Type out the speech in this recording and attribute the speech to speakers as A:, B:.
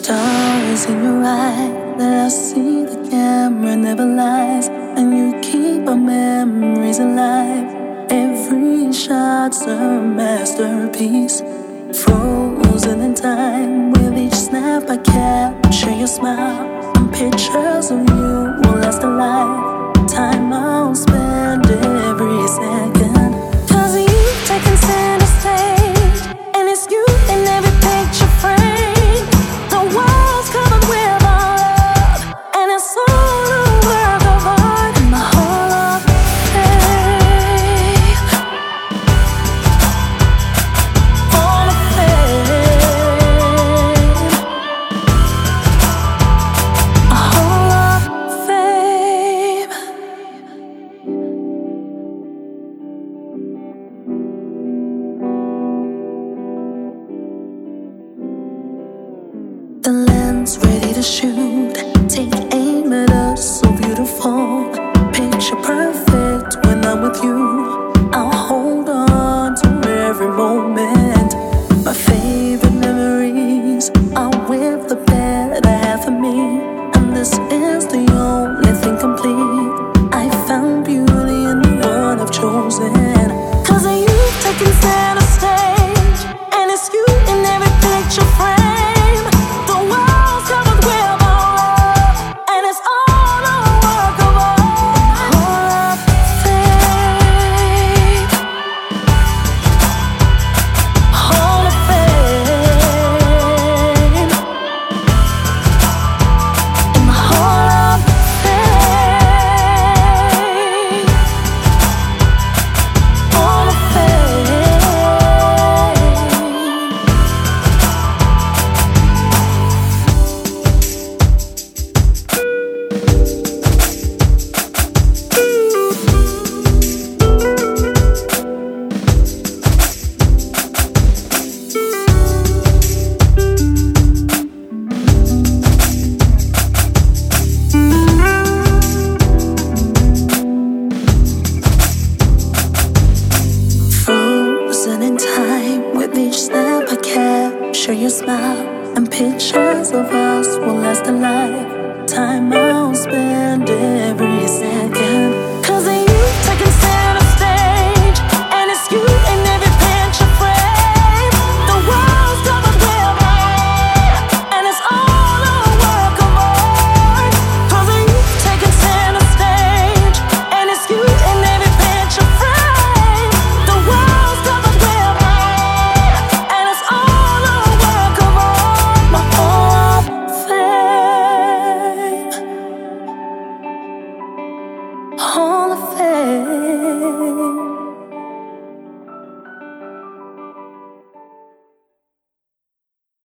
A: Stars in your eye that I see the camera never lies, and you keep our memories alive. Every shot's a masterpiece, frozen in time. With each snap I capture your smile, and pictures of you will last a lifetime. I'll spend every second, 'cause you've taken center stage, and it's you in every picture frame. The world's covered with our love, and it's all a work of art. And my whole life fade, all of fade, a whole lot of fame. The lens ready to shoot, take aim at us, so beautiful. Picture perfect when I'm with you. I'll hold on to every moment. My favorite memories are with the better half of me, and this is the only thing complete. I found beauty in the one I've chosen, 'cause you've taken center stage, and it's you in every picture frame. The world's covered with our love, and it's all a work of art. All of fame, all of fame, and the whole of fame, all of fame. Frozen in time, with each snap I capture your smile, and pictures of us will last a lifetime. I'll spend it